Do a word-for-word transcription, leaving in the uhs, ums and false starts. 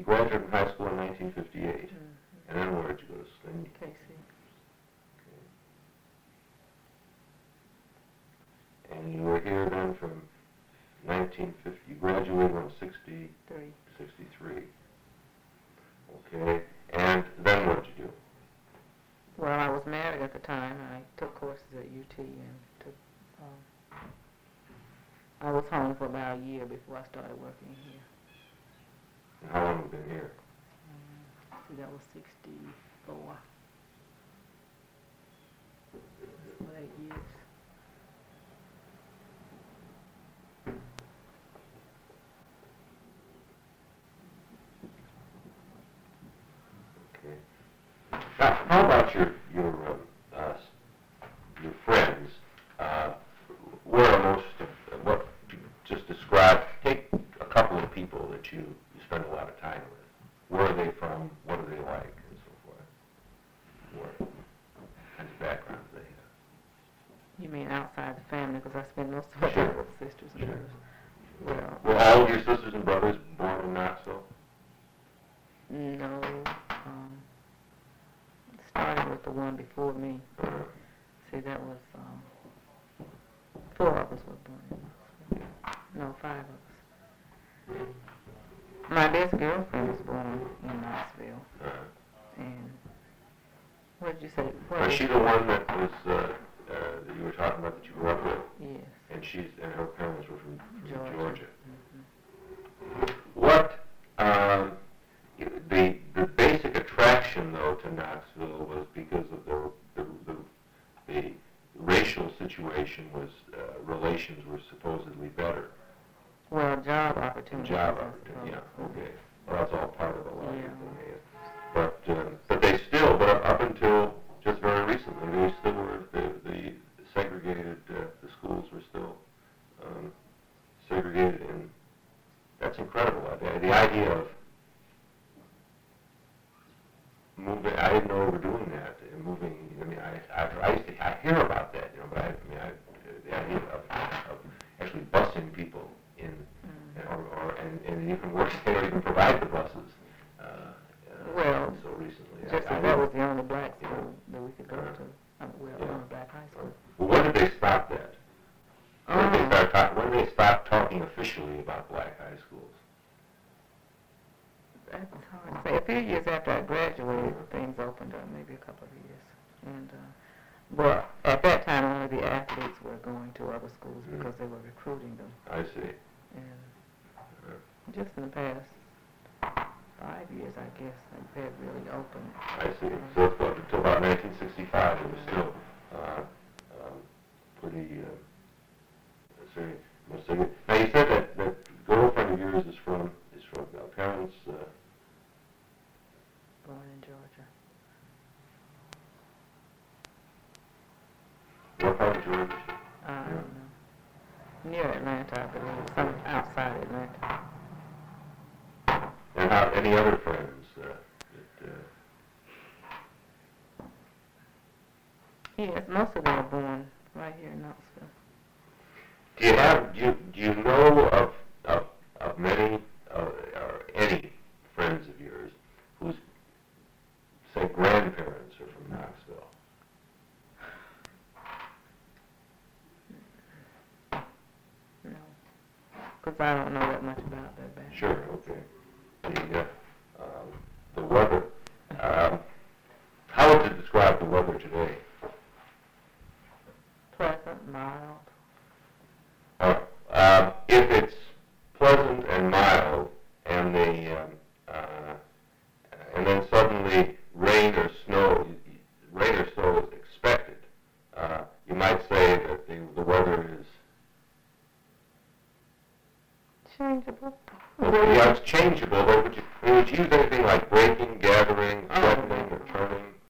graduated from high school in nineteen fifty-eight. Mm-hmm. And then where did you go to school? K C. Okay. And you were here then from nineteen fifty. You graduated in sixty-three. sixty-three. Okay. And then what did you do? Well, I was married at the time. I took courses at U T and took. Um, I was home for about a year before I started working here. And how long have you been here? Um, see, that was sixty-four. For eight years. Okay. Now, how about your your um, uh, your friends? Uh, where are most of what? Just describe. Take a couple of people that you, you spend a lot of time with. Where are they from? What are they like, and so forth? What kinds of backgrounds they have? You mean outside the family? Because I spend most of my time with sisters and brothers. Well, were all of your sisters and brothers born in Knoxville? No. Um, starting with the one before me. Uh-huh. See, that was um, four of us were born in Knoxville. No, five of us. My best girlfriend was born in Knoxville. Uh-huh. And what did you say? What Was she the one that was uh, uh, that you were talking about that you grew up with? Yes. And she's and her parents were from, from Georgia. Georgia. Mm-hmm. What um, the the basic attraction though to Knoxville was because of the the, the, the racial situation was uh, relations were supposedly better. Well, job opportunities. Job opportunity. Yeah. Okay. Well, that's all part of the life. Yeah. But uh, but they still, but up until just very recently, they still were the, the segregated. Uh, the schools were still um, segregated, and that's incredible. The, the idea of moving. I didn't know we were doing that. And moving. I mean, I I, I used to I hear about that, you know, but I, I mean, I, the idea of, of actually busing people in, mm. or, or and, and even worse, they don't even provide the buses. Uh, uh, well, so recently, just I, I, I that was the only black school that we could go uh, to. Um, well, yeah. only black high school. Well, when did they stop that? When Um, did they start talk, When did they stop talking officially about black high schools? That's hard to say. A few years after I graduated, things opened up. Maybe a couple of years, and. Uh, Well, at that time, only the athletes were going to other schools mm. because they were recruiting them. I see. And uh, just in the past five years, I guess, they had really opened. I see. Um, so it's until about nineteen sixty-five, it was still uh, um, pretty uh, serious. Now, you said that that girlfriend of yours is from is from uh, parents uh, born in Georgia. What part of Georgia? I don't know. Near Atlanta, I believe. Some outside Atlanta. And how, any other friends uh, that... Uh... Yes, most of them are born right here in Knoxville. Do you have, do you, do you know of, of, of many, uh, or any friends of yours whose, say, grandparents are from Knoxville? Because I don't know that much about that band. Sure, okay. The, uh, um, the weather. Um, how would you describe the weather today? Pleasant, mild. Uh, um, if it's pleasant and mild, and the um, uh, and then suddenly rain or snow, rain or snow is expected, uh, you might say that the, the weather is changeable. Well, yeah, it's changeable, but would you, I mean, would you use anything like breaking, gathering, threatening, or turning?